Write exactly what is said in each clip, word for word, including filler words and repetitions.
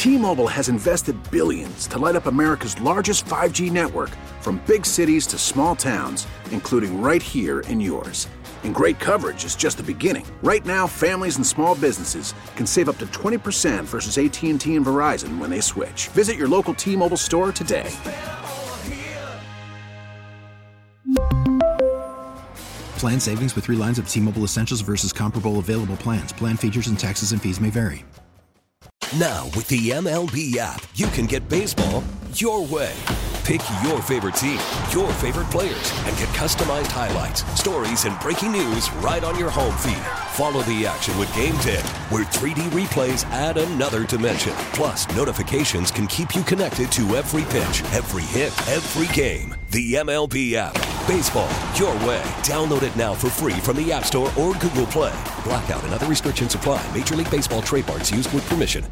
T-Mobile has invested billions to light up America's largest five G network, from big cities to small towns, including right here in yours. And great coverage is just the beginning. Right now, families and small businesses can save up to twenty percent versus A T and T and Verizon when they switch. Visit your local T-Mobile store today. Plan savings with three lines of T-Mobile Essentials versus comparable available plans. Plan features and taxes and fees may vary. Now, with the M L B app, you can get baseball your way. Pick your favorite team, your favorite players, and get customized highlights, stories, and breaking news right on your home feed. Follow the action with Game Day, where three D replays add another dimension. Plus, notifications can keep you connected to every pitch, every hit, every game. The M L B app. Baseball your way. Download it now for free from the App Store or Google Play. Blackout and other restrictions apply. Major League Baseball trademarks used with permission.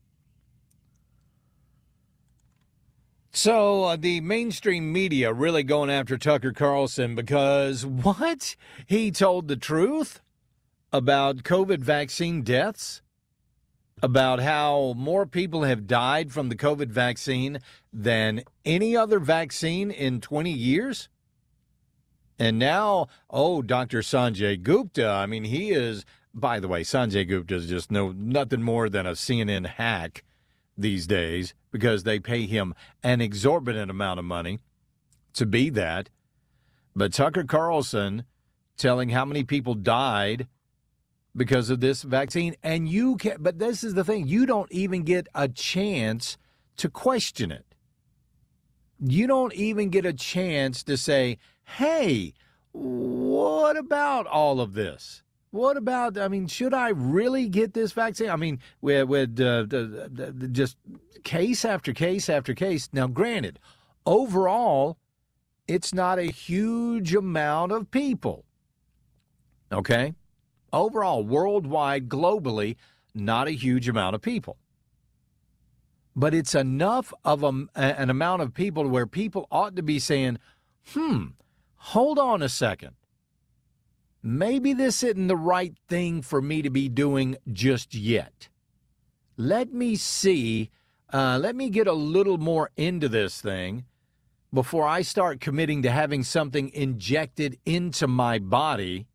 So uh, the mainstream media really going after Tucker Carlson because what? He told the truth about COVID vaccine deaths, about how more people have died from the COVID vaccine than any other vaccine in twenty years. And now, oh, Doctor Sanjay Gupta, I mean, he is, by the way, Sanjay Gupta is just no nothing more than a C N N hack these days, because they pay him an exorbitant amount of money to be that. But Tucker Carlson telling how many people died because of this vaccine, and you can, but this is the thing, you don't even get a chance to question it. You don't even get a chance to say, hey, what about all of this? What about, I mean, should I really get this vaccine? I mean, with, with uh, the, the, the, just case after case after case. Now, granted, overall, it's not a huge amount of people. Okay? Overall, worldwide, globally, not a huge amount of people. But it's enough of a, an amount of people where people ought to be saying, hmm, hold on a second. Maybe this isn't the right thing for me to be doing just yet. Let me see, uh, let me get a little more into this thing before I start committing to having something injected into my body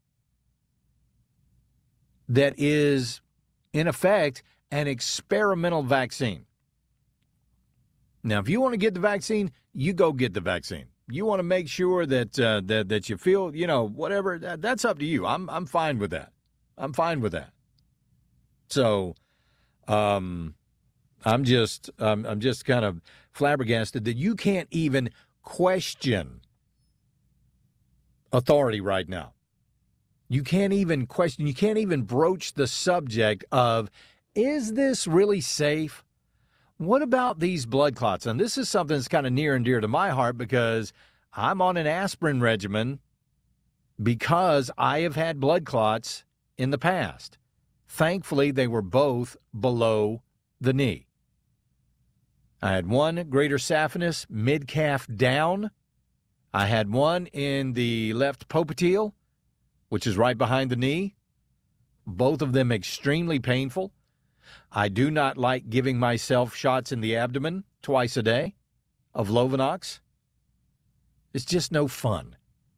that is, in effect, an experimental vaccine. Now, if you want to get the vaccine, you go get the vaccine. You want to make sure that uh, that that you feel, you know, whatever, that, that's up to you. I'm I'm fine with that. I'm fine with that. So, um, I'm just um, I'm just kind of flabbergasted that you can't even question authority right now. You can't even question. You can't even broach the subject of, is this really safe? What about these blood clots? And this is something that's kind of near and dear to my heart because I'm on an aspirin regimen because I have had blood clots in the past. Thankfully, they were both below the knee. I had one greater saphenous, mid-calf down. I had one in the left popliteal, which is right behind the knee. Both of them extremely painful. I do not like giving myself shots in the abdomen twice a day of Lovenox. It's just no fun.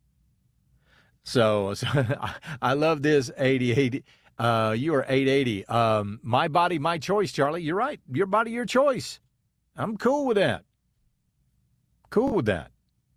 So, so I love this eighty eighty. Uh, you are eight eighty. Um, my body, my choice, Charlie. You're right. Your body, your choice. I'm cool with that. Cool with that.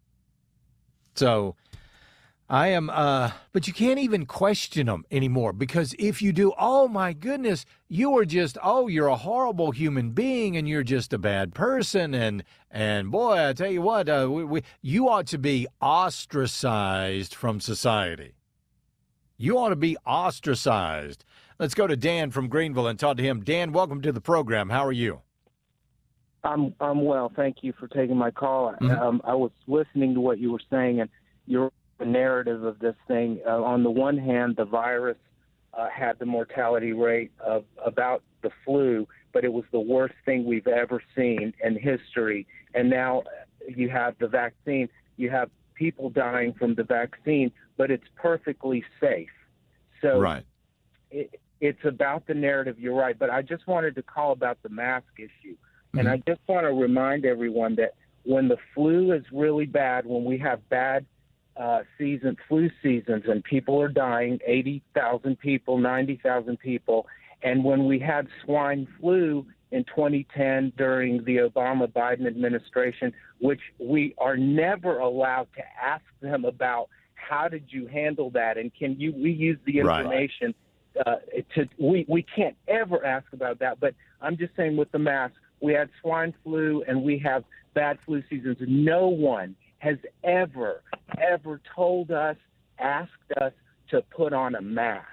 So I am, uh, but you can't even question them anymore because if you do, oh my goodness, you are just, oh, you're a horrible human being and you're just a bad person. And, and boy, I tell you what, uh, we, we, you ought to be ostracized from society. You ought to be ostracized. Let's go to Dan from Greenville and talk to him. Dan, welcome to the program. How are you? I'm, I'm well. Thank you for taking my call. Mm-hmm. Um, I was listening to what you were saying and you're the narrative of this thing. Uh, on the one hand, the virus uh, had the mortality rate of about the flu, but it was the worst thing we've ever seen in history. And now you have the vaccine. You have people dying from the vaccine, but it's perfectly safe. So right. it, it's about the narrative. You're right. But I just wanted to call about the mask issue. Mm-hmm. And I just want to remind everyone that when the flu is really bad, when we have bad uh, season, flu seasons and people are dying, eighty thousand people, ninety thousand people, and when we had swine flu in twenty ten during the Obama-Biden administration, which we are never allowed to ask them about, how did you handle that? And can you, we use the information right. uh, to, we, we can't ever ask about that. But I'm just saying with the mask, we had swine flu and we have bad flu seasons. No one has ever, ever told us, asked us to put on a mask.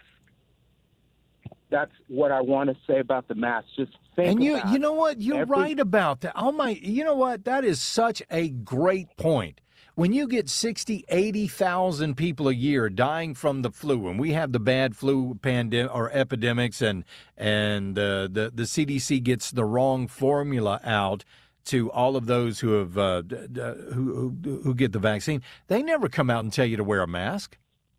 That's what I want to say about the mask. Just think and you, about you know what? You're every- right about that. Oh my! You know what? That is such a great point. When you get sixty, eighty thousand people a year dying from the flu, and we have the bad flu pandemic or epidemics, and and uh, the the C D C gets the wrong formula out to all of those who have uh, d- d- who, who who get the vaccine, they never come out and tell you to wear a mask.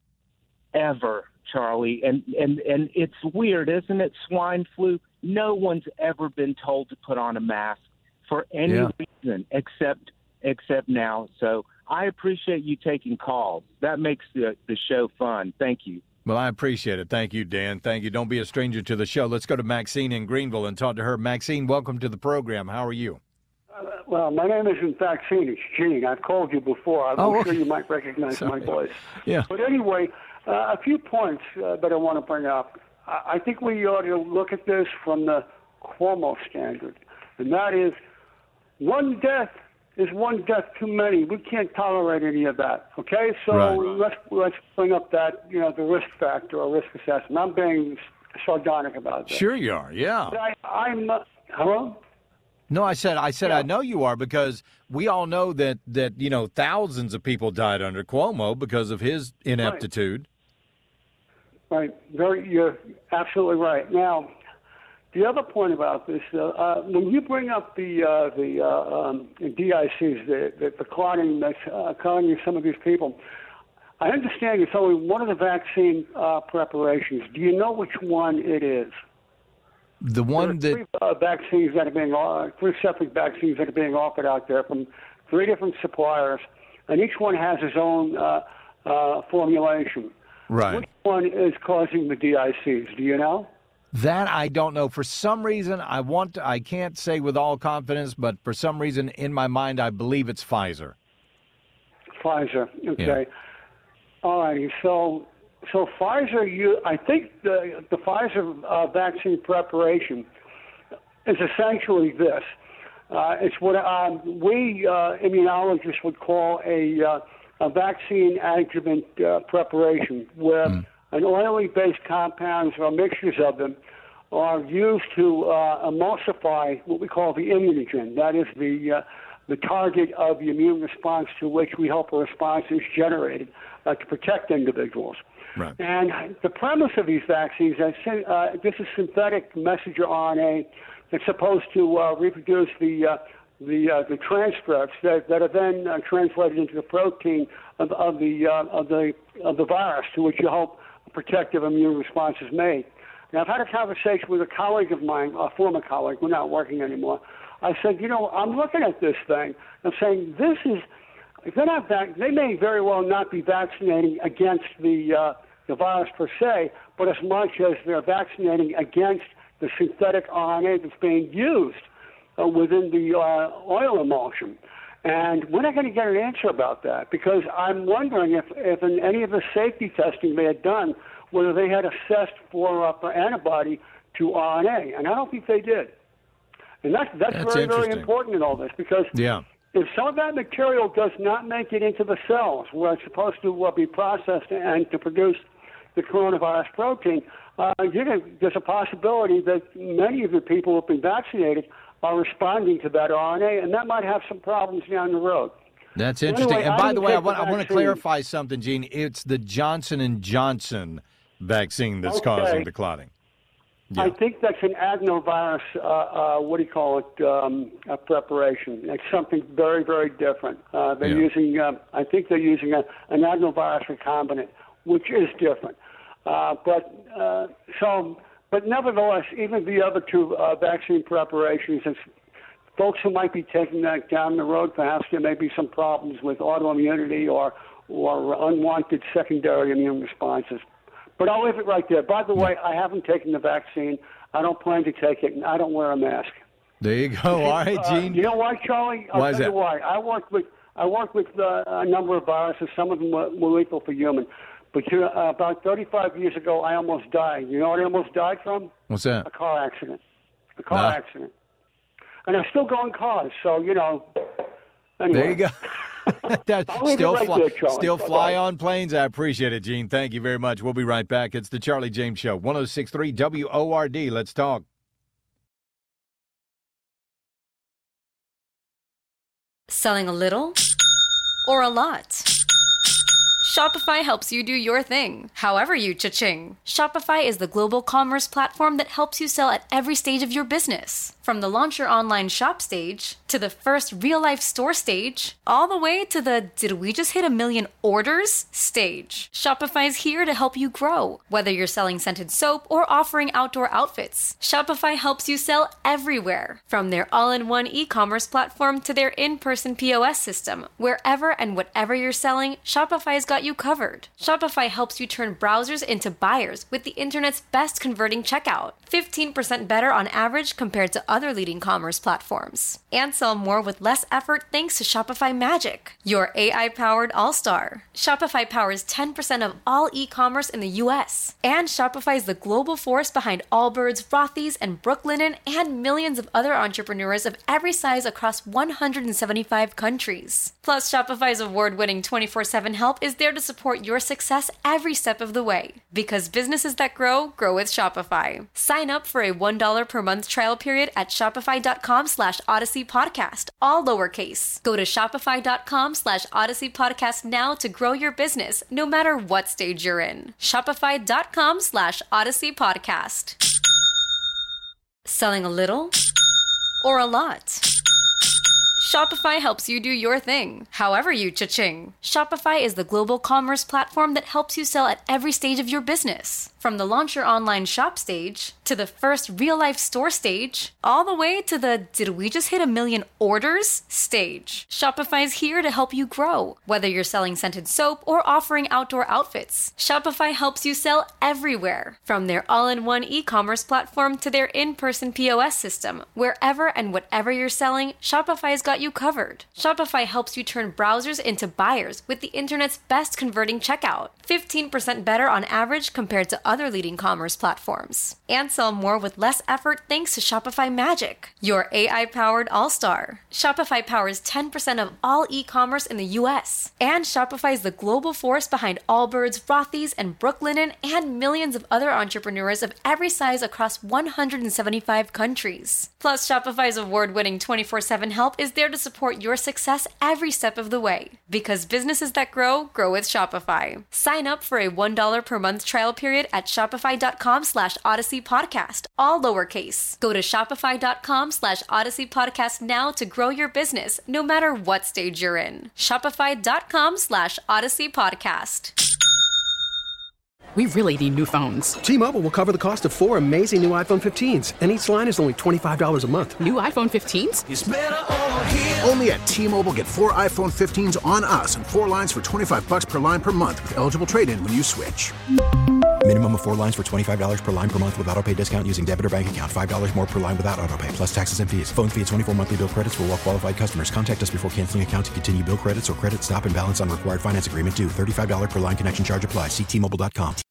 Ever. Charlie, and, and, and it's weird, isn't it? Swine flu, no one's ever been told to put on a mask for any yeah. reason except except now. So I appreciate you taking calls. That makes the, the show fun. Thank you. Well, I appreciate it. Thank you, Dan. Thank you. Don't be a stranger to the show. Let's go to Maxine in Greenville and talk to her. Maxine, welcome to the program. How are you? Uh, well, my name isn't Maxine. It's Gene. I've called you before. I'm oh, okay. sure you might recognize Sorry. my voice. Yeah. But anyway, Uh, a few points uh, that I want to bring up. I, I think we ought to look at this from the Cuomo standard, and that is one death is one death too many. We can't tolerate any of that. Okay, so right. let's let's bring up that you know the risk factor or risk assessment. I'm being sardonic about that. Sure you are. Yeah. But I, I'm uh, hello. No, I said, I said, yeah. I know you are, because we all know that, that, you know, thousands of people died under Cuomo because of his ineptitude. Right. right. Very, you're absolutely right. Now, the other point about this, uh, uh, when you bring up the uh, the uh, um, D I Cs, the, the, the clotting that's uh, clotting some of these people, I understand it's only one of the vaccine uh, preparations. Do you know which one it is? The one there are that three uh, vaccines that are being uh, three separate vaccines that are being offered out there from three different suppliers, and each one has its own uh, uh, formulation. right. Which one is causing the D I Cs? Do you know? That I don't know. For some reason, I want to, I can't say with all confidence, but for some reason in my mind, I believe it's Pfizer. Pfizer. Okay. Yeah. All righty. So. So Pfizer, you, I think the the Pfizer uh, vaccine preparation is essentially this. Uh, it's what um, we uh, immunologists would call a uh, a vaccine adjuvant uh, preparation, where mm. an oily-based compounds or mixtures of them are used to uh, emulsify what we call the immunogen. That is the uh, the target of the immune response to which we hope a response is generated uh, to protect individuals. Right. And the premise of these vaccines, uh, this is synthetic messenger R N A that's supposed to uh, reproduce the uh, the uh, the transcripts that, that are then uh, translated into the protein of, of the uh, of the of the virus to which you hope a protective immune response is made. Now, I've had a conversation with a colleague of mine, a former colleague, we're not working anymore. I said, you know, I'm looking at this thing. I'm saying this is. If they're not vac- they may very well not be vaccinating against the uh, the virus per se, but as much as they're vaccinating against the synthetic R N A that's being used uh, within the uh, oil emulsion. And we're not going to get an answer about that, because I'm wondering if, if in any of the safety testing they had done, whether they had assessed for, uh, for antibody to R N A, and I don't think they did. And that's, that's, that's very, very important in all this, because yeah. if some of that material does not make it into the cells where it's supposed to uh, be processed and to produce the coronavirus protein, uh, you're gonna, there's a possibility that many of the people who have been vaccinated are responding to that R N A, and that might have some problems down the road. That's interesting. Anyway, and by the way, I want, the I want to clarify something, Gene. It's the Johnson and Johnson vaccine that's okay. causing the clotting. Yeah. I think that's an adenovirus, uh, uh, what do you call it, um, a preparation. It's something very, very different. Uh, they're Yeah. using, uh, I think they're using a, an adenovirus recombinant, which is different. Uh, but uh, so but nevertheless, even the other two uh, vaccine preparations, and folks who might be taking that down the road, perhaps there may be some problems with autoimmunity or or unwanted secondary immune responses. But I'll leave it right there. By the way, I haven't taken the vaccine. I don't plan to take it, and I don't wear a mask. There you go. All right, Gene. Uh, you know why, Charlie? I'll why tell is that? you why. I worked with I worked with uh, a number of viruses. Some of them were, were lethal for human. But uh, about thirty-five years ago, I almost died. You know what I almost died from? What's that? A car accident. A car Nah. accident. And I still go in cars, so, you know. Anyway. There you go. That, I'll leave it still right fly, there, Charlie. still Bye-bye. fly on planes. I appreciate it, Gene. Thank you very much. We'll be right back. It's the Charlie James Show, one oh six point three W O R D. Let's talk. Selling a little or a lot? Shopify helps you do your thing, however you cha-ching. Shopify is the global commerce platform that helps you sell at every stage of your business. From the launch your online shop stage, to the first real-life store stage, all the way to the did we just hit a million orders stage. Shopify is here to help you grow. Whether you're selling scented soap or offering outdoor outfits, Shopify helps you sell everywhere. From their all-in-one e-commerce platform to their in-person P O S system, wherever and whatever you're selling, Shopify's got you covered. Shopify helps you turn browsers into buyers with the internet's best converting checkout. fifteen percent better on average compared to other leading commerce platforms. And sell more with less effort thanks to Shopify Magic, your A I-powered all-star. Shopify powers ten percent of all e-commerce in the U S. And Shopify is the global force behind Allbirds, Rothy's, and Brooklinen, and millions of other entrepreneurs of every size across one hundred seventy-five countries. Plus, Shopify's award-winning twenty-four seven help is there to support your success every step of the way. Because businesses that grow, grow with Shopify. Sign up for a one dollar per month trial period at shopify.com slash Odyssey Podcast, all lowercase. Go to shopify.com slash Odyssey Podcast now to grow your business, no matter what stage you're in. Shopify.com slash Odyssey Podcast. Selling a little or a lot? Shopify helps you do your thing, however you cha-ching. Shopify is the global commerce platform that helps you sell at every stage of your business. From the launch your online shop stage, to the first real-life store stage, all the way to the did we just hit a million orders stage. Shopify is here to help you grow. Whether you're selling scented soap or offering outdoor outfits, Shopify helps you sell everywhere. From their all-in-one e-commerce platform to their in-person P O S system, wherever and whatever you're selling, Shopify's got you covered. Shopify helps you turn browsers into buyers with the internet's best converting checkout. fifteen percent better on average compared to other leading commerce platforms. And sell more with less effort thanks to Shopify Magic, your A I-powered all-star. Shopify powers ten percent of all e-commerce in the U S. And Shopify is the global force behind Allbirds, Rothy's, and Brooklinen, and millions of other entrepreneurs of every size across one hundred seventy-five countries. Plus, Shopify's award-winning twenty-four seven help is there to support your success every step of the way. Because businesses that grow, grow with Shopify. Sign up for a one dollar per month trial period at shopify.com slash Odyssey Podcast, all lowercase. Go to shopify.com slash Odyssey Podcast now to grow your business, no matter what stage you're in. Shopify.com slash Odyssey Podcast. We really need new phones. T-Mobile will cover the cost of four amazing new iPhone fifteens, and each line is only twenty-five dollars a month. New iPhone fifteens? It's better over here. Only at T-Mobile, get four iPhone fifteens on us and four lines for twenty-five bucks per line per month with eligible trade-in when you switch. Minimum of four lines for twenty-five dollars per line per month with autopay discount using debit or bank account. five dollars more per line without autopay, plus taxes and fees. Phone fee at twenty-four monthly bill credits for well-qualified customers. Contact us before canceling account to continue bill credits or credit stop and balance on required finance agreement due. thirty-five dollars per line connection charge applies. See T Mobile dot com.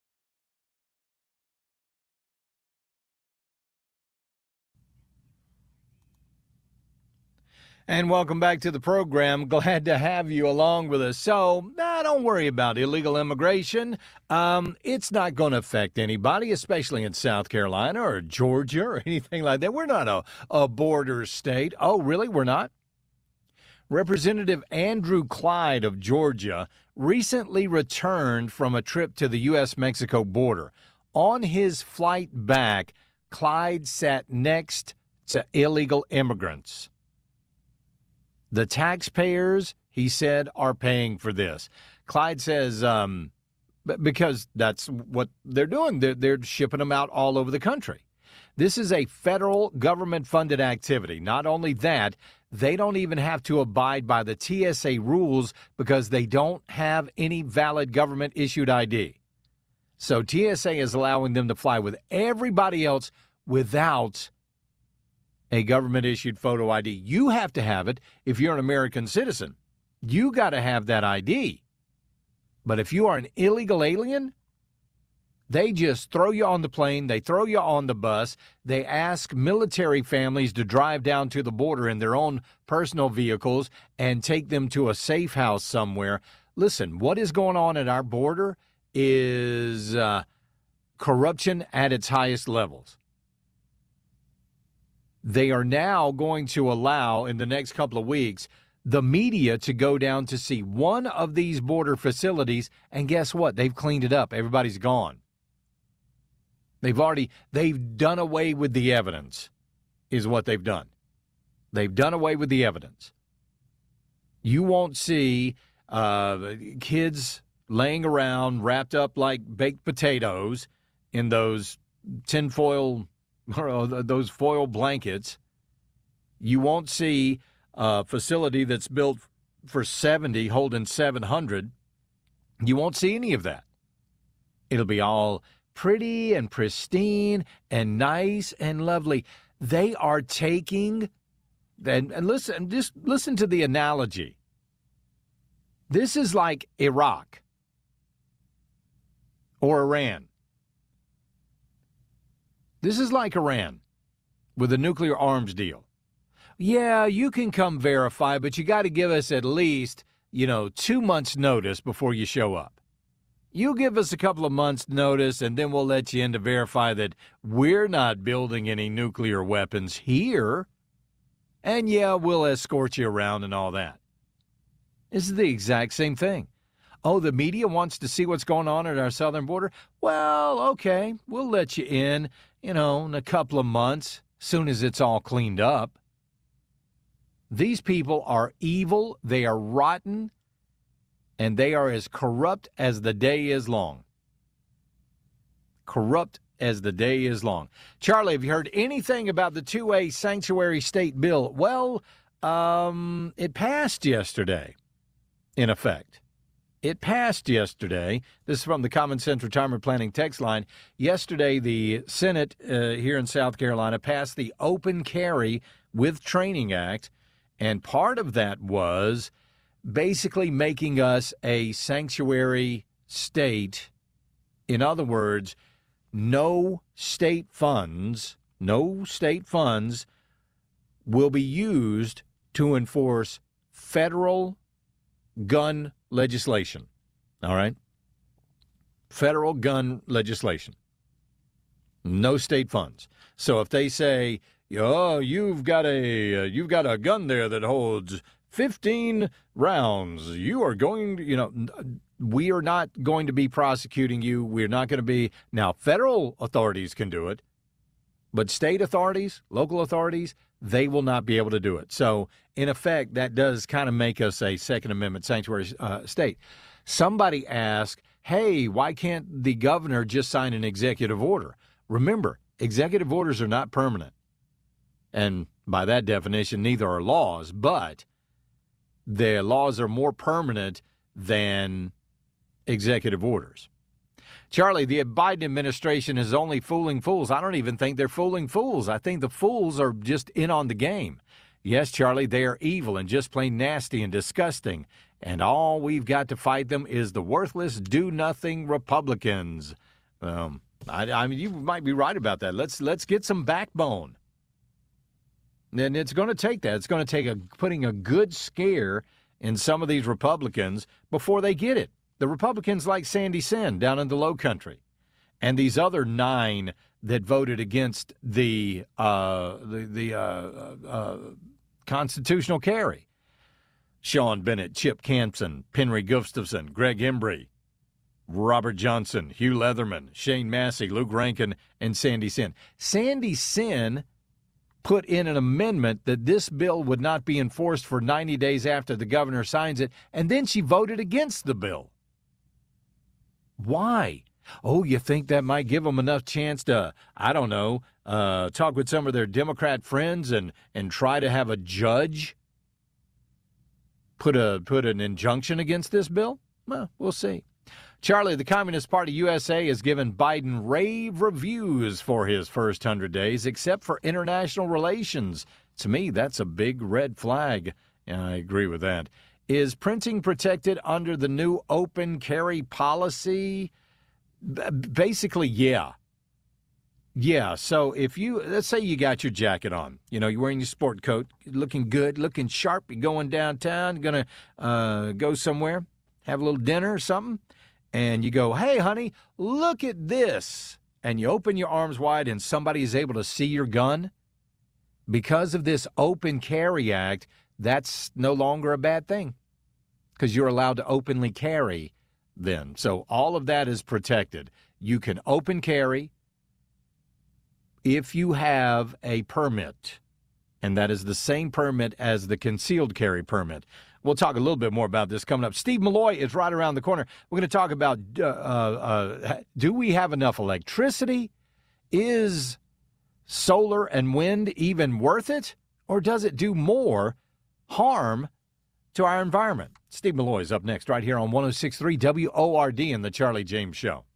And welcome back to the program. Glad to have you along with us. So, nah, don't worry about illegal immigration. Um, it's not going to affect anybody, especially in South Carolina or Georgia or anything like that. We're not a, a border state. Oh, really? We're not? Representative Andrew Clyde of Georgia recently returned from a trip to the U S Mexico border. On his flight back, Clyde sat next to illegal immigrants. The taxpayers, he said, are paying for this. Clyde says um, B- because that's what they're doing. They're, they're shipping them out all over the country. This is a federal government-funded activity. Not only that, they don't even have to abide by the T S A rules because they don't have any valid government-issued I D. So T S A is allowing them to fly with everybody else without a government-issued photo I D. You have to have it if you're an American citizen. You got to have that I D. But if you are an illegal alien, they just throw you on the plane, they throw you on the bus, they ask military families to drive down to the border in their own personal vehicles and take them to a safe house somewhere. Listen, what is going on at our border is uh, corruption at its highest levels. They are now going to allow, in the next couple of weeks, the media to go down to see one of these border facilities, and guess what? They've cleaned it up. Everybody's gone. They've already, they've done away with the evidence, is what they've done. They've done away with the evidence. You won't see uh, kids laying around wrapped up like baked potatoes in those tinfoil, or those foil blankets. You won't see a facility that's built for seventy holding seven hundred. You won't see any of that. It'll be all pretty and pristine and nice and lovely. They are taking, and, and listen, just listen to the analogy. This is like Iraq or Iran. This is like Iran with a nuclear arms deal. Yeah, you can come verify, but you got to give us at least, you know, two months' notice before you show up. You give us a couple of months' notice, and then we'll let you in to verify that we're not building any nuclear weapons here. And, yeah, we'll escort you around and all that. This is the exact same thing. Oh, the media wants to see what's going on at our southern border? Well, okay, we'll let you in, you know, in a couple of months, soon as it's all cleaned up. These people are evil, they are rotten, and they are as corrupt as the day is long. Corrupt as the day is long. Charlie, have you heard anything about the two A sanctuary state bill? Well, um, it passed yesterday, in effect. It passed yesterday. This is from the Common Sense Retirement Planning text line. Yesterday, the Senate uh, here in South Carolina passed the Open Carry with Training Act, and part of that was basically making us a sanctuary state. In other words, no state funds, no state funds will be used to enforce federal gun legislation. All right? Federal gun legislation. No state funds. So if they say, oh, you've got a uh, you've got a gun there that holds fifteen rounds, you are going to, you know, we are not going to be prosecuting you. We're not going to be. Now, federal authorities can do it, but state authorities, local authorities, they will not be able to do it. So, in effect, that does kind of make us a Second Amendment sanctuary uh, state. Somebody asked, hey, why can't the governor just sign an executive order? Remember, executive orders are not permanent. And by that definition, neither are laws, but the laws are more permanent than executive orders. Charlie, the Biden administration is only fooling fools. I don't even think they're fooling fools. I think the fools are just in on the game. Yes, Charlie, they are evil and just plain nasty and disgusting. And all we've got to fight them is the worthless, do-nothing Republicans. Um, I, I mean, you might be right about that. Let's let's get some backbone. And it's going to take that. It's going to take a putting a good scare in some of these Republicans before they get it. The Republicans like Sandy Sin down in the Low Country, and these other nine that voted against the uh, the, the uh, uh, constitutional carry. Sean Bennett, Chip Campson, Penry Gustafson, Greg Embry, Robert Johnson, Hugh Leatherman, Shane Massey, Luke Rankin, and Sandy Sin. Sandy Sin put in an amendment that this bill would not be enforced for ninety days after the governor signs it, and then she voted against the bill. Why? Oh, you think that might give them enough chance to, I don't know, uh, talk with some of their Democrat friends and, and try to have a judge put a put an injunction against this bill? Well, we'll see. Charlie, the Communist Party U S A has given Biden rave reviews for his first hundred days, except for international relations. To me, that's a big red flag. Yeah, I agree with that. Is printing protected under the new open carry policy? B- basically, yeah. Yeah, so if you, let's say you got your jacket on, you know, you're wearing your sport coat, looking good, looking sharp, you're going downtown, going to uh, go somewhere, have a little dinner or something, and you go, hey, honey, look at this, and you open your arms wide and somebody is able to see your gun, because of this Open Carry Act, that's no longer a bad thing because you're allowed to openly carry then. So all of that is protected. You can open carry if you have a permit, and that is the same permit as the concealed carry permit. We'll talk a little bit more about this coming up. Steve Malloy is right around the corner. We're going to talk about uh, uh, do we have enough electricity? Is solar and wind even worth it? Or does it do more harm to our environment? Steve Malloy is up next right here on one oh six point three W O R D in the Charlie James Show.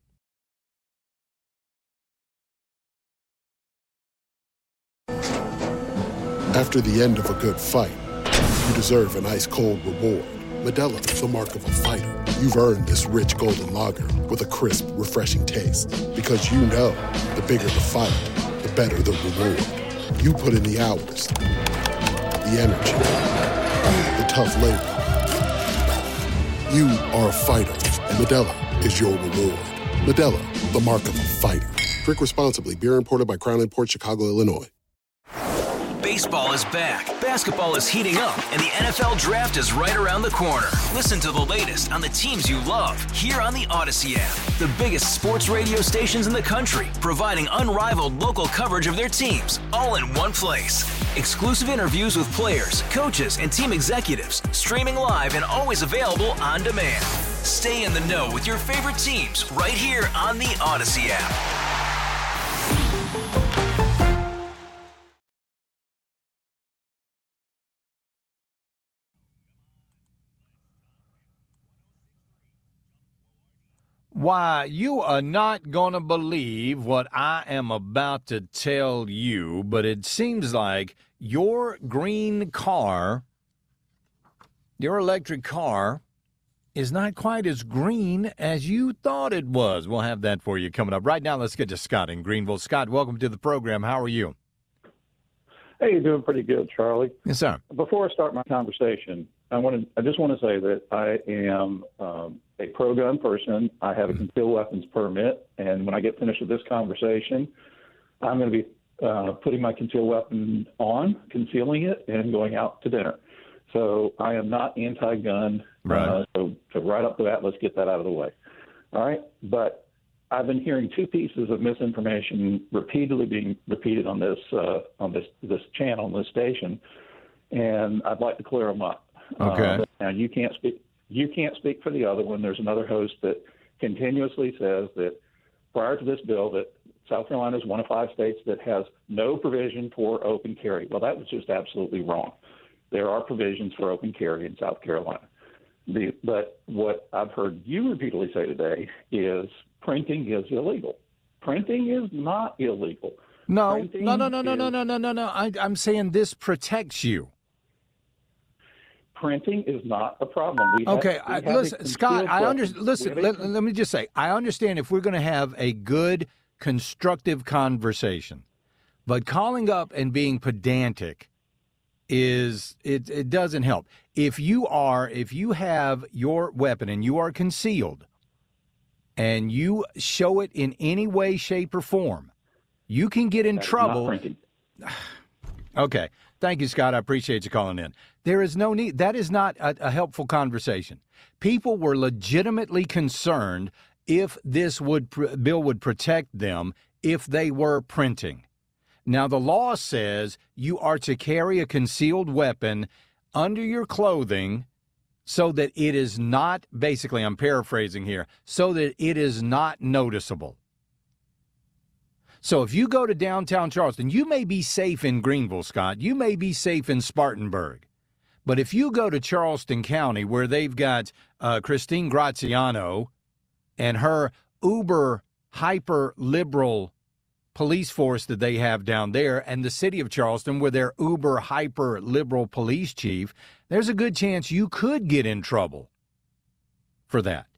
After the end of a good fight, you deserve an ice-cold reward. Modelo is the mark of a fighter. You've earned this rich golden lager with a crisp, refreshing taste. Because you know, the bigger the fight, the better the reward. You put in the hours, the energy, the tough labor. You are a fighter, and Modelo is your reward. Modelo, the mark of a fighter. Drink responsibly. Beer imported by Crown Imports, Chicago, Illinois. Baseball is back, basketball is heating up, and the N F L Draft is right around the corner. Listen to the latest on the teams you love here on the Odyssey app. The biggest sports radio stations in the country, providing unrivaled local coverage of their teams, all in one place. Exclusive interviews with players, coaches, and team executives, streaming live and always available on demand. Stay in the know with your favorite teams right here on the Odyssey app. Why, you are not going to believe what I am about to tell you, but it seems like your green car, your electric car, is not quite as green as you thought it was. We'll have that for you coming up. Right now, let's get to Scott in Greenville. Scott, welcome to the program. How are you? Hey, you're doing pretty good, Charlie. Yes, sir. Before I start my conversation, I want to, I just want to say that I am um, a pro-gun person. I have a concealed weapons permit, and when I get finished with this conversation, I'm going to be uh, putting my concealed weapon on, concealing it, and going out to dinner. So I am not anti-gun. Right. Uh, so, so right up to that, let's get that out of the way. All right? But I've been hearing two pieces of misinformation repeatedly being repeated on this uh, on this this channel, on this station, and I'd like to clear them up. Okay. Uh, now you can't speak. You can't speak for the other one. There's another host that continuously says that prior to this bill, that South Carolina is one of five states that has no provision for open carry. Well, that was just absolutely wrong. There are provisions for open carry in South Carolina. The, but what I've heard you repeatedly say today is printing is illegal. Printing is not illegal. No, Printing no, no, no, no, is, no, no, no, no, no. I, I'm saying this protects you. Printing is not a problem. We okay, have, we I, have listen, Scott, I understand. Listen, We let, have a- let me just say, I understand if we're going to have a good, constructive conversation, but calling up and being pedantic is, it, it doesn't help. If you are, if you have your weapon and you are concealed and you show it in any way, shape, or form, you can get in That is not trouble. printing. Okay. Thank you, Scott. I appreciate you calling in. There is no need. That is not a, a helpful conversation. People were legitimately concerned if this would bill would protect them if they were printing. Now, the law says you are to carry a concealed weapon under your clothing so that it is not, basically, I'm paraphrasing here, so that it is not noticeable. So if you go to downtown Charleston, you may be safe in Greenville, Scott. You may be safe in Spartanburg. But if you go to Charleston County, where they've got uh, Christine Graziano and her uber hyper-liberal police force that they have down there, and the city of Charleston with their uber hyper liberal police chief, there's a good chance you could get in trouble for that.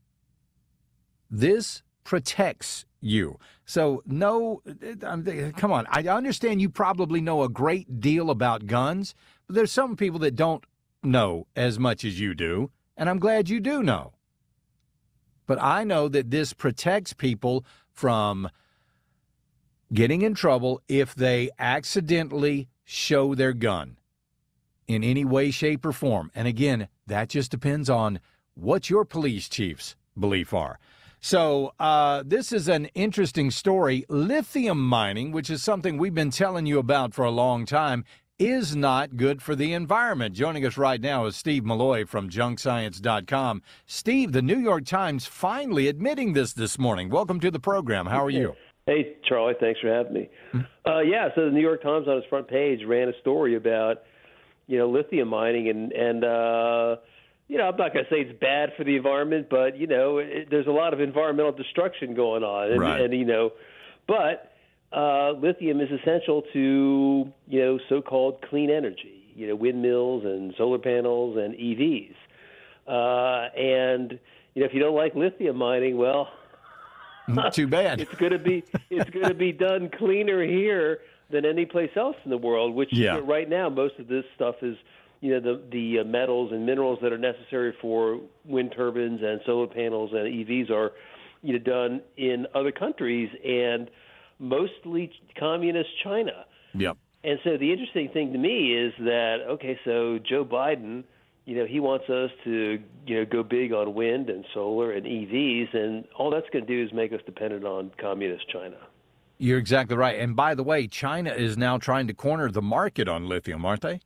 This protects you. So no, come on. I understand you probably know a great deal about guns, but there's some people that don't know as much as you do, and I'm glad you do know. But I know that this protects people from getting in trouble if they accidentally show their gun in any way, shape, or form. And again, that just depends on what your police chief's belief are. So uh, this is an interesting story. Lithium mining, which is something we've been telling you about for a long time, is not good for the environment. Joining us right now is Steve Malloy from junk science dot com. Steve, the New York Times finally admitting this this morning. Welcome to the program. How are you? Hey, Charlie, thanks for having me. Uh, yeah, so the New York Times on its front page ran a story about, you know, lithium mining, and, and uh, you know, I'm not going to say it's bad for the environment, but, you know, it, there's a lot of environmental destruction going on. And, Right. and you know, but uh, lithium is essential to, you know, so-called clean energy, you know, windmills and solar panels and E Vs. Uh, and, you know, if you don't like lithium mining, well, too bad. It's going to be it's going to be done cleaner here than any place else in the world. Which Yeah. you know, right now, most of this stuff is, you know, the the uh, metals and minerals that are necessary for wind turbines and solar panels and E Vs are, you know, done in other countries, and mostly communist China. Yep. And so the interesting thing to me is that, okay, so Joe Biden, you know, he wants us to, you know, go big on wind and solar and E Vs, and all that's going to do is make us dependent on communist China. You're exactly right. And by the way, China is now trying to corner the market on lithium, aren't they?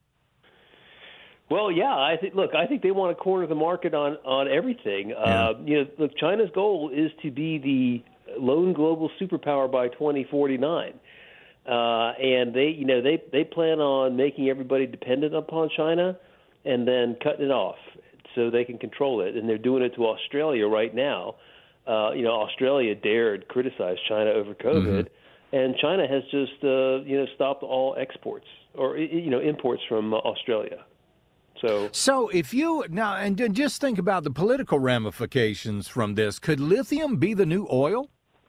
Well, yeah, I think. Look, I think they want to corner the market on on everything. Yeah. Uh, you know, look, China's goal is to be the lone global superpower by twenty forty-nine, uh, and they, you know, they they plan on making everybody dependent upon China, and then cutting it off so they can control it. And they're doing it to Australia right now. Uh, you know, Australia dared criticize China over COVID, mm-hmm. and China has just, uh, you know, stopped all exports or, you know, imports from uh, Australia. So, so if you, now, and just think about the political ramifications from this. Could lithium be the new oil?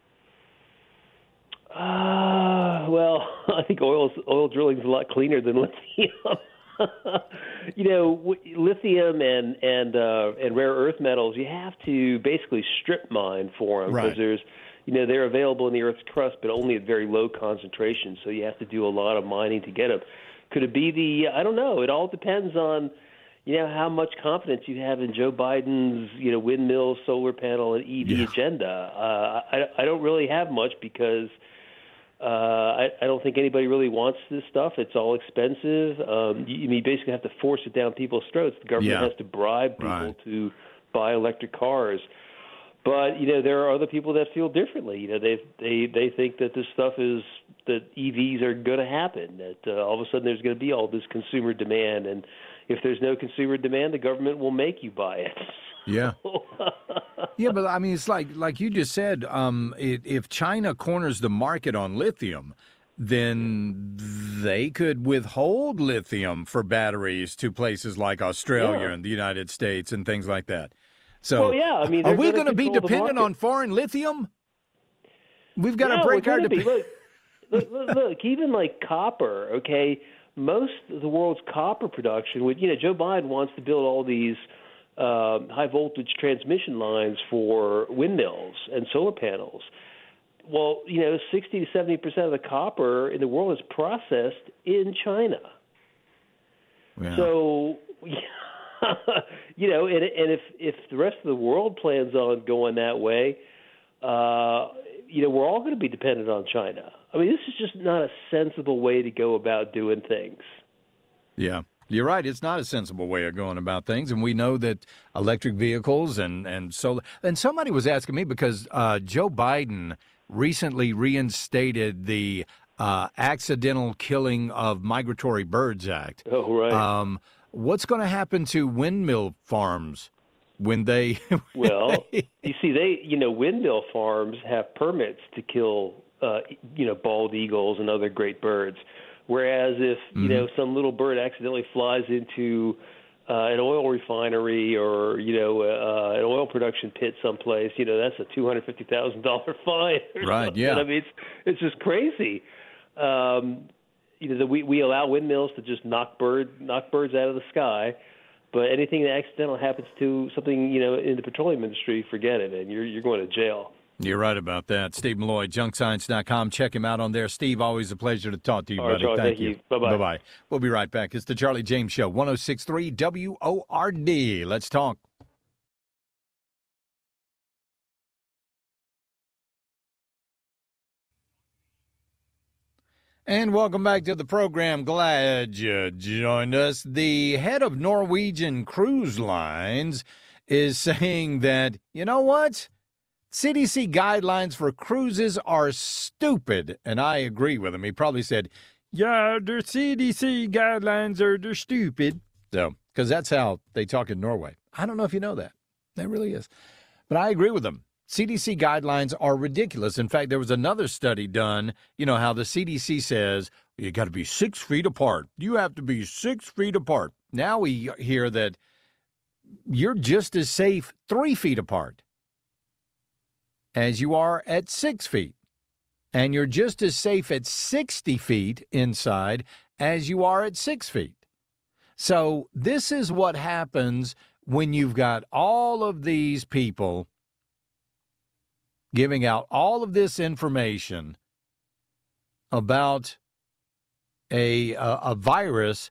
Uh, well, I think oil oil drilling is a lot cleaner than lithium. You know, w- lithium and and uh, and rare earth metals, you have to basically strip mine for them because Right. there's, you know, they're available in the Earth's crust, but only at very low concentrations. So you have to do a lot of mining to get them. Could it be the? I don't know. It all depends on, you know, how much confidence you have in Joe Biden's, you know, windmill, solar panel, and E V Yeah. agenda. Uh, I I don't really have much because. Uh, I, I don't think anybody really wants this stuff. It's all expensive. Um, you, you basically have to force it down people's throats. The government Yeah. has to bribe people Right. to buy electric cars. But, you know, there are other people that feel differently. You know, they they they think that this stuff is, that E Vs are going to happen, that uh, all of a sudden there's going to be all this consumer demand. And if there's no consumer demand, the government will make you buy it. Yeah. Yeah, but I mean, it's like like you just said, um, it, if China corners the market on lithium, then they could withhold lithium for batteries to places like Australia Yeah. and the United States and things like that. So, Well, yeah, I mean, are they're we gonna going to be control the dependent market. on foreign lithium? We've got Yeah, to break we're our gonna be. dependence. Look, look, look, look, even like copper, okay, most of the world's copper production, would, you know, Joe Biden wants to build all these um, high voltage transmission lines for windmills and solar panels. Well, you know, sixty to seventy percent of the copper in the world is processed in China. Yeah. So, you know, and, and if if the rest of the world plans on going that way, uh, you know, we're all going to be dependent on China. I mean, this is just not a sensible way to go about doing things. Yeah. You're right. It's not a sensible way of going about things. And we know that electric vehicles and, and solar. And somebody was asking me because uh, Joe Biden recently reinstated the uh, Accidental Killing of Migratory Birds Act. Oh, right. Um, what's going to happen to windmill farms when they. Well, you see, they, you know, windmill farms have permits to kill, uh, you know, bald eagles and other great birds. Whereas if, you mm-hmm. know, some little bird accidentally flies into uh, an oil refinery or, you know, uh, an oil production pit someplace, you know, that's a two hundred fifty thousand dollars fine. Right, something. yeah. I mean, it's, it's just crazy. Um, you know, that we, we allow windmills to just knock bird knock birds out of the sky, but anything that accidental happens to something, you know, in the petroleum industry, forget it, and you're you're going to jail. You're right about that. Steve Malloy, junk science dot com. Check him out on there. Steve, always a pleasure to talk to you, All right, buddy. Charlie, thank, thank you. you. Bye-bye. Bye-bye. We'll be right back. It's the Charlie James Show, one oh six point three W O R D. Let's talk. And welcome back to the program. Glad you joined us. The head of Norwegian Cruise Lines is saying that, you know what? C D C guidelines for cruises are stupid, and I agree with him. He probably said, yeah, the C D C guidelines are they're stupid. So, because that's how they talk in Norway. I don't know if you know that. That really is. But I agree with him. C D C guidelines are ridiculous. In fact, there was another study done, you know, how the C D C says you got to be six feet apart. You have to be six feet apart. Now we hear that you're just as safe three feet apart as you are at six feet. And you're just as safe at sixty feet inside as you are at six feet. So this is what happens when you've got all of these people giving out all of this information about a, a, a virus.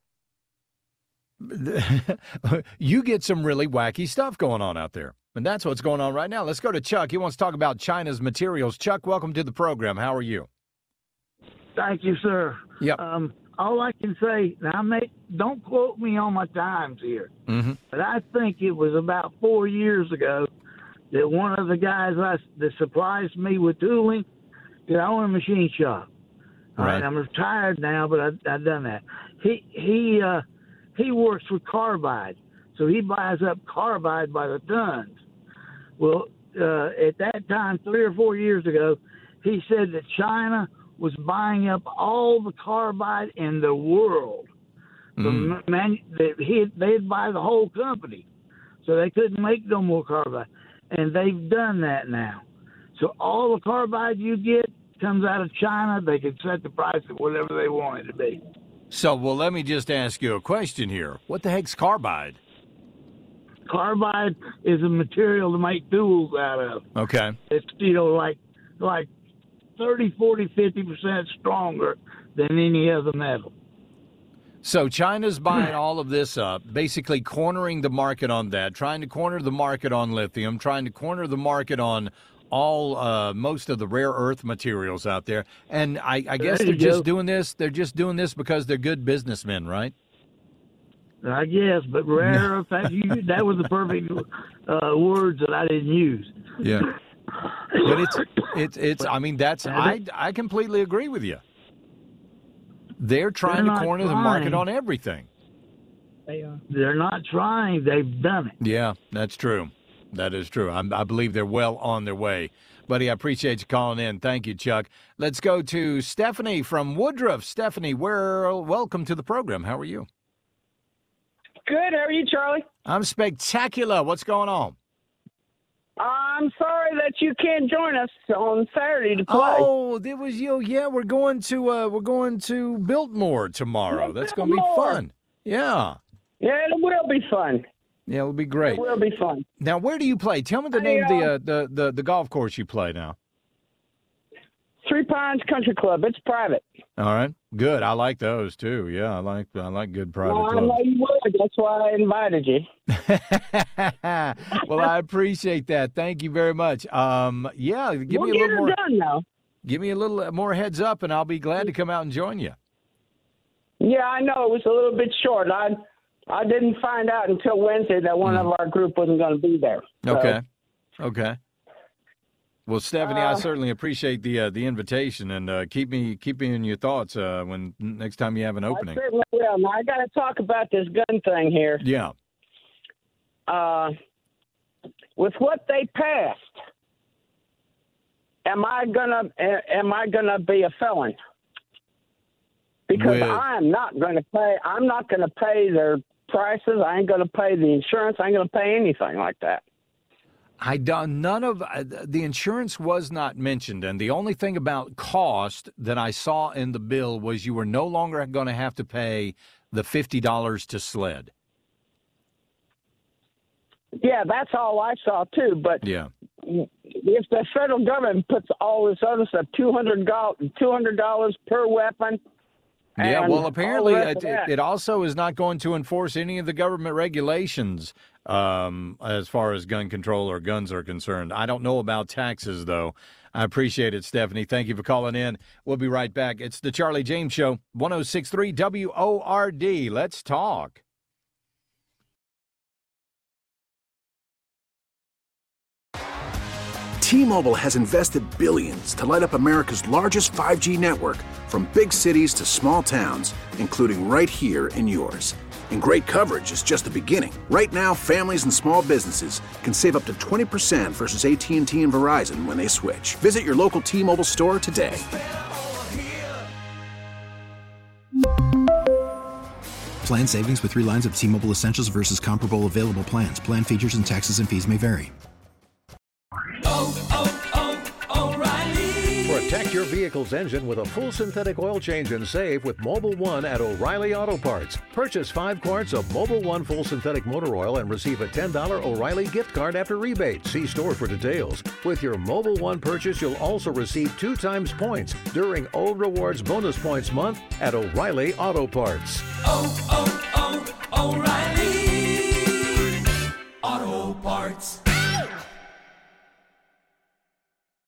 You get some really wacky stuff going on out there. And that's what's going on right now. Let's go to Chuck. He wants to talk about China's materials. Chuck, welcome to the program. How are you? Thank you, sir. Yep. Um, all I can say, now, mate, don't quote me on my times here, mm-hmm. but I think it was about four years ago that one of the guys I, that supplies me with tooling, that I own a machine shop. All right. right, I'm retired now, but I, I've done that. He he uh, he works with carbide, so he buys up carbide by the tons. Well, uh, at that time, three or four years ago, he said that China was buying up all the carbide in the world. Mm. The man, they, he, they'd buy the whole company, so they couldn't make no more carbide. And they've done that now. So all the carbide you get comes out of China. They can set the price at whatever they want it to be. So, well, let me just ask you a question here. What the heck's carbide? Carbide is a material to make tools out of. Okay. It's, you know, like like thirty, forty, fifty percent stronger than any other metal. So China's buying all of this up, basically cornering the market on that, trying to corner the market on lithium, trying to corner the market on all uh, most of the rare earth materials out there. And I, I guess they're just doing this. They're just doing this because they're good businessmen, right? I guess, but rare earth, that, you, that was the perfect uh, words that I didn't use. Yeah. But it's, it's, it's, I mean, that's, I, I completely agree with you. They're trying They're to corner trying. the market on everything. They are. They're not trying. They've done it. Yeah, that's true. That is true. I, I believe they're well on their way. Buddy, I appreciate you calling in. Thank you, Chuck. Let's go to Stephanie from Woodruff. Stephanie, we're, welcome to the program. How are you? Good. How are you, Charlie? I'm spectacular. What's going on? I'm sorry that you can't join us on Saturday to play. Oh, there was you. Yeah, we're going to uh, we're going to Biltmore tomorrow. Yeah, That's going to be fun. Yeah. Yeah, it will be fun. Yeah, it'll be great. It will be fun. Now, where do you play? Tell me the I, name uh, of the, uh, the the the golf course you play now. Three Pines Country Club. It's private. All right, good. I like those too. Yeah, I like I like good private well, clubs. I know you would. That's why I invited you. Well, I appreciate that. Thank you very much. Um, yeah, give we'll me a get little her more. Done now. Give me a little more heads up, and I'll be glad to come out and join you. Yeah, I know it was a little bit short. I I didn't find out until Wednesday that one mm. of our group wasn't going to be there. So. Okay. Okay. Well, Stephanie, uh, I certainly appreciate the uh, the invitation, and uh, keep me keep me in your thoughts uh, when next time you have an opening. I certainly will. Now, I got to talk about this gun thing here. Yeah. Uh, with what they passed, am I gonna am I gonna be a felon? Because with... I'm not going to pay. I'm not going to pay their prices. I ain't going to pay the insurance. I ain't going to pay anything like that. I don't, none of uh, the insurance was not mentioned, and the only thing about cost that I saw in the bill was you were no longer going to have to pay the fifty dollars to sled. Yeah, that's all I saw too. But yeah, if the federal government puts all this other stuff, two hundred dollars per weapon. Yeah, well, apparently it, it also is not going to enforce any of the government regulations um, as far as gun control or guns are concerned. I don't know about taxes, though. I appreciate it, Stephanie. Thank you for calling in. We'll be right back. It's the Charlie James Show, one oh six point three W O R D. Let's talk. T-Mobile has invested billions to light up America's largest five G network, from big cities to small towns, including right here in yours. And great coverage is just the beginning. Right now, families and small businesses can save up to twenty percent versus A T and T and Verizon when they switch. Visit your local T-Mobile store today. Plan savings with three lines of T-Mobile Essentials versus comparable available plans. Plan features and taxes and fees may vary. Oh, oh, oh, O'Reilly. Protect your vehicle's engine with a full synthetic oil change and save with Mobil one at O'Reilly Auto Parts. Purchase five quarts of Mobil one full synthetic motor oil and receive a ten dollars O'Reilly gift card after rebate. See store for details. With your Mobil one purchase, you'll also receive two times points during O Rewards Bonus Points Month at O'Reilly Auto Parts. Oh, oh, oh, O'Reilly Auto Parts.